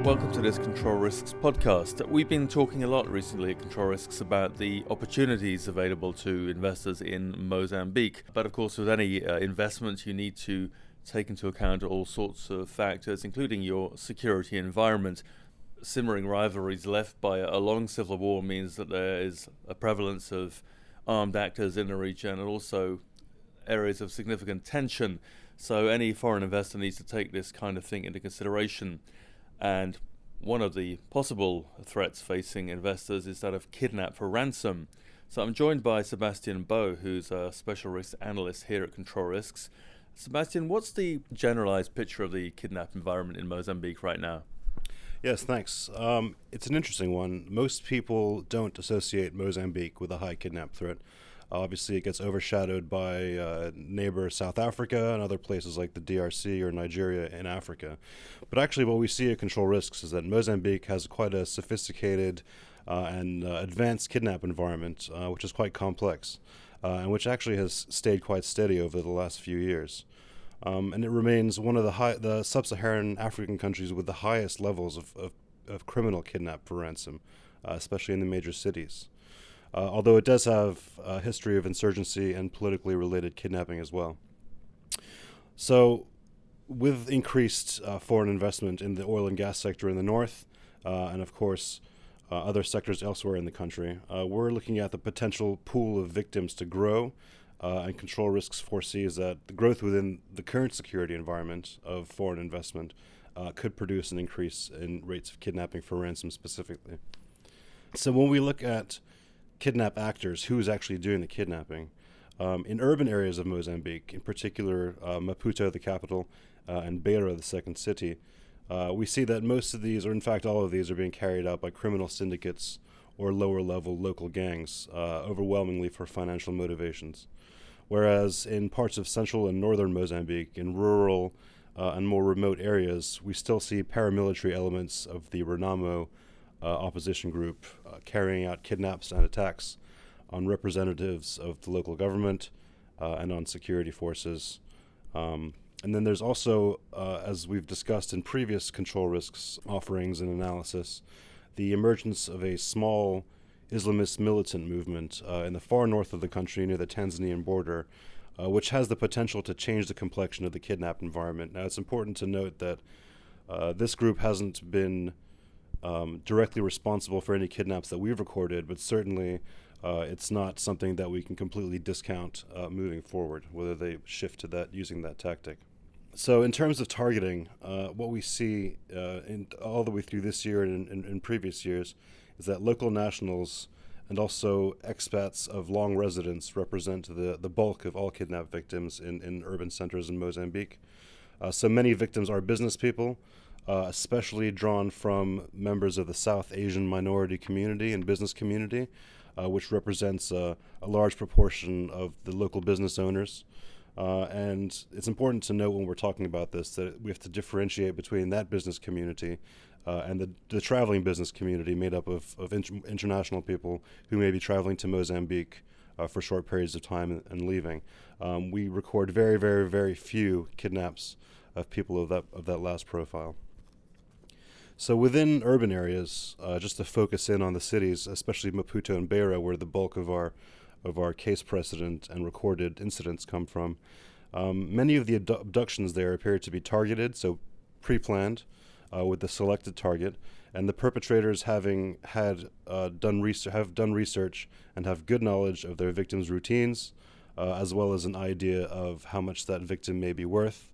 welcome to this Control Risks podcast. We've been talking a lot recently at Control Risks about the opportunities available to investors in Mozambique. But of course, with any investment, you need to take into account all sorts of factors, including your security environment. Simmering rivalries left by a long civil war means that there is a prevalence of armed actors in the region and also areas of significant tension. So any foreign investor needs to take this kind of thing into consideration. And one of the possible threats facing investors is that of kidnap for ransom. So I'm joined by Sebastian Bow, who's a special risk analyst here at Control Risks. Sebastian, what's the generalized picture of the kidnap environment in Mozambique right now? Yes, thanks. It's an interesting one. Most people don't associate Mozambique with a high kidnap threat. Obviously, it gets overshadowed by neighbor South Africa and other places like the DRC or Nigeria in Africa. But actually, what we see at Control Risks is that Mozambique has quite a sophisticated and advanced kidnap environment, which is quite complex, and which actually has stayed quite steady over the last few years. And it remains one of the sub-Saharan African countries with the highest levels of criminal kidnap for ransom, especially in the major cities. Although it does have a history of insurgency and politically related kidnapping as well. So, with increased foreign investment in the oil and gas sector in the north, and of course other sectors elsewhere in the country, we're looking at the potential pool of victims to grow, and Control Risks foresees that the growth within the current security environment of foreign investment could produce an increase in rates of kidnapping for ransom specifically. So when we look at kidnap actors, who's actually doing the kidnapping, in urban areas of Mozambique, in particular Maputo, the capital, and Beira, the second city, we see that most of these, or in fact all of these, are being carried out by criminal syndicates or lower-level local gangs, overwhelmingly for financial motivations. Whereas in parts of central and northern Mozambique, in rural and more remote areas, we still see paramilitary elements of the Renamo opposition group carrying out kidnaps and attacks on representatives of the local government and on security forces. And then there's also, as we've discussed in previous Control Risks offerings and analysis, the emergence of a small Islamist militant movement in the far north of the country near the Tanzanian border, which has the potential to change the complexion of the kidnap environment. Now, it's important to note that this group hasn't been directly responsible for any kidnaps that we've recorded, but certainly it's not something that we can completely discount moving forward, whether they shift to that using that tactic. So in terms of targeting, what we see all the way through this year and in previous years is that local nationals and also expats of long residence represent the bulk of all kidnap victims in urban centers in Mozambique. So many victims are business people, especially drawn from members of the South Asian minority community and business community, which represents a large proportion of the local business owners. And it's important to note when we're talking about this that we have to differentiate between that business community and the traveling business community made up of international people who may be traveling to Mozambique for short periods of time and leaving. We record very, very, very few kidnaps of people of that last profile. So within urban areas, just to focus in on the cities, especially Maputo and Beira, where the bulk of our case precedent and recorded incidents come from, many of the abductions there appear to be targeted, so pre-planned, with the selected target, and the perpetrators having done research and have good knowledge of their victims' routines, as well as an idea of how much that victim may be worth.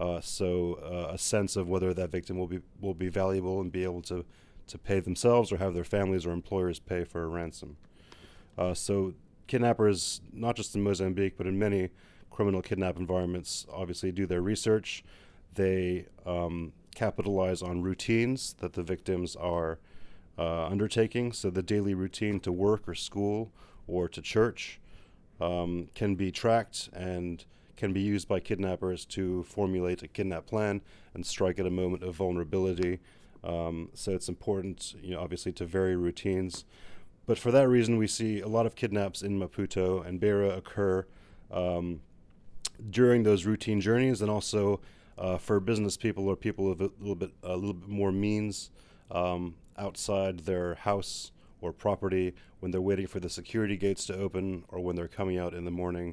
So a sense of whether that victim will be valuable and be able to pay themselves or have their families or employers pay for a ransom. So kidnappers, not just in Mozambique, but in many criminal kidnap environments, obviously do their research. They capitalize on routines that the victims are undertaking. So the daily routine to work or school or to church can be tracked and can be used by kidnappers to formulate a kidnap plan and strike at a moment of vulnerability. So it's important, obviously, to vary routines. But for that reason, we see a lot of kidnaps in Maputo and Beira occur during those routine journeys, and also For business people or people of a little bit more means, outside their house or property, when they're waiting for the security gates to open or when they're coming out in the morning,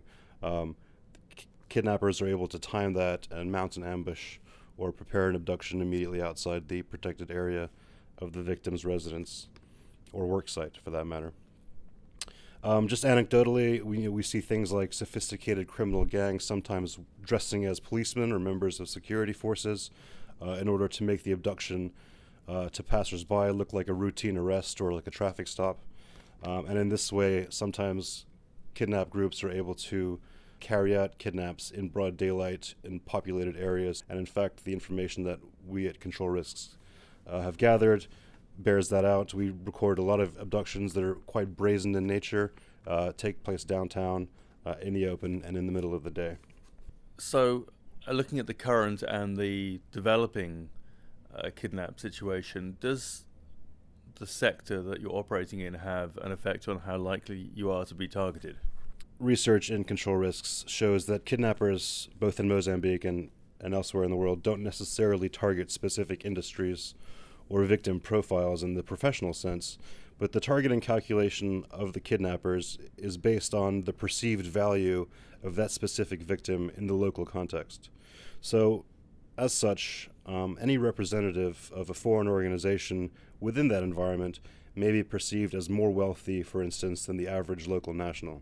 kidnappers are able to time that and mount an ambush or prepare an abduction immediately outside the protected area of the victim's residence or work site, for that matter. Just anecdotally, we see things like sophisticated criminal gangs sometimes dressing as policemen or members of security forces in order to make the abduction to passersby look like a routine arrest or like a traffic stop. And in this way, sometimes kidnap groups are able to carry out kidnaps in broad daylight in populated areas. And in fact, the information that we at Control Risks have gathered bears that out. We record a lot of abductions that are quite brazen in nature, take place downtown, in the open, and in the middle of the day. So, looking at the current and the developing kidnap situation, does the sector that you're operating in have an effect on how likely you are to be targeted? Research in Control Risks shows that kidnappers, both in Mozambique and elsewhere in the world, don't necessarily target specific industries or victim profiles in the professional sense, but the targeting calculation of the kidnappers is based on the perceived value of that specific victim in the local context. So, as such, any representative of a foreign organization within that environment may be perceived as more wealthy, for instance, than the average local national.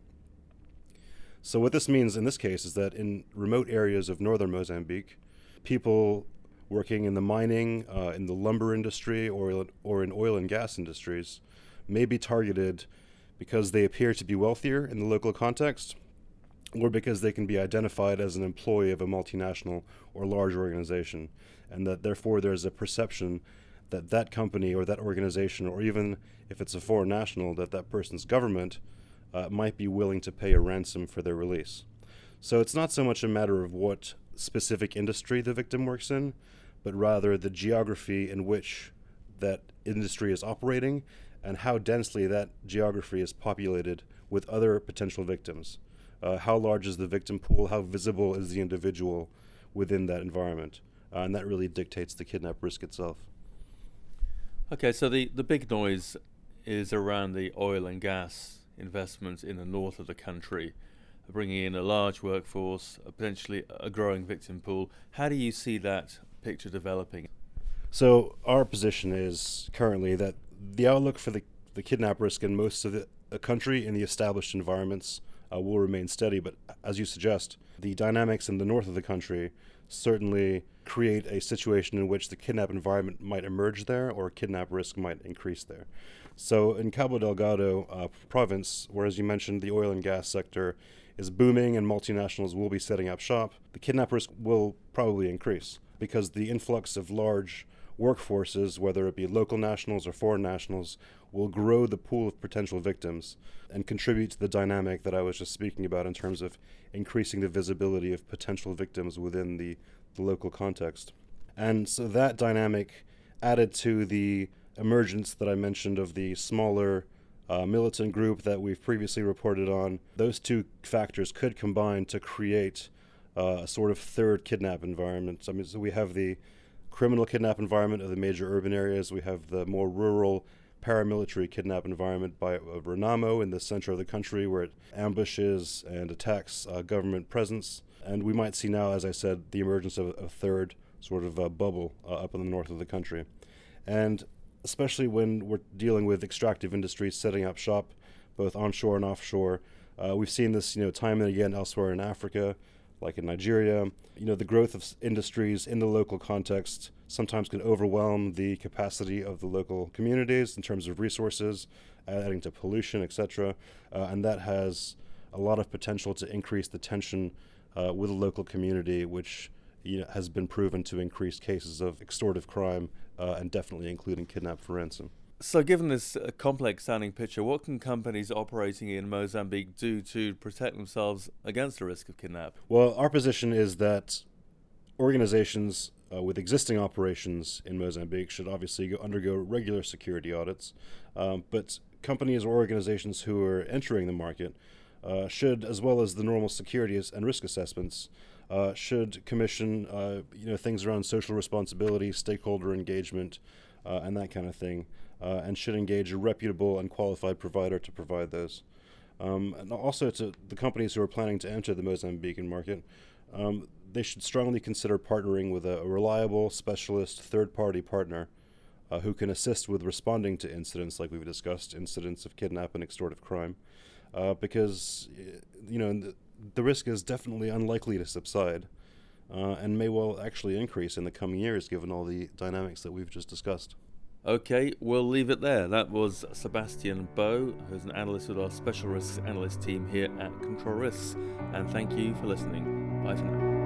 So what this means in this case is that in remote areas of northern Mozambique, people working in the mining, in the lumber industry, or in oil and gas industries may be targeted because they appear to be wealthier in the local context, or because they can be identified as an employee of a multinational or large organization, and that therefore there's a perception that that company or that organization, or even if it's a foreign national, that that person's government might be willing to pay a ransom for their release. So it's not so much a matter of what specific industry the victim works in, but rather the geography in which that industry is operating and how densely that geography is populated with other potential victims. How large is the victim pool? How visible is the individual within that environment? And that really dictates the kidnap risk itself. Okay, so the big noise is around the oil and gas investments in the north of the country, bringing in a large workforce, potentially a growing victim pool. How do you see that picture developing? So our position is currently that the outlook for the kidnap risk in most of the country in the established environments will remain steady. But as you suggest, the dynamics in the north of the country certainly create a situation in which the kidnap environment might emerge there or kidnap risk might increase there. So in Cabo Delgado province, where, as you mentioned, the oil and gas sector is booming and multinationals will be setting up shop, the kidnap risk will probably increase because the influx of large workforces, whether it be local nationals or foreign nationals, will grow the pool of potential victims and contribute to the dynamic that I was just speaking about in terms of increasing the visibility of potential victims within the local context. And so that dynamic, added to the emergence that I mentioned of the smaller militant group that we've previously reported on, those two factors could combine to create a sort of third kidnap environment. I mean, so we have the criminal kidnap environment of the major urban areas. We have the more rural paramilitary kidnap environment of Renamo in the center of the country, where it ambushes and attacks government presence. And we might see now, as I said, the emergence of a third sort of bubble up in the north of the country. And especially when we're dealing with extractive industries setting up shop, both onshore and offshore, we've seen this, time and again elsewhere in Africa, like in Nigeria. The growth of industries in the local context sometimes can overwhelm the capacity of the local communities in terms of resources, adding to pollution, etc. And that has a lot of potential to increase the tension with the local community, which has been proven to increase cases of extortive crime and definitely including kidnap for ransom. So given this complex sounding picture, what can companies operating in Mozambique do to protect themselves against the risk of kidnap? Well, our position is that organizations with existing operations in Mozambique should obviously undergo regular security audits, but companies or organizations who are entering the market should, as well as the normal securities and risk assessments, should commission things around social responsibility, stakeholder engagement, and that kind of thing, and should engage a reputable and qualified provider to provide those. And also to the companies who are planning to enter the Mozambican market, they should strongly consider partnering with a reliable, specialist, third-party partner who can assist with responding to incidents like we've discussed, incidents of kidnap and extortive crime, because the risk is definitely unlikely to subside and may well actually increase in the coming years given all the dynamics that we've just discussed. Okay, we'll leave it there. That was Sebastian Bow, who's an analyst with our Special Risks Analyst team here at Control Risks. And thank you for listening. Bye for now.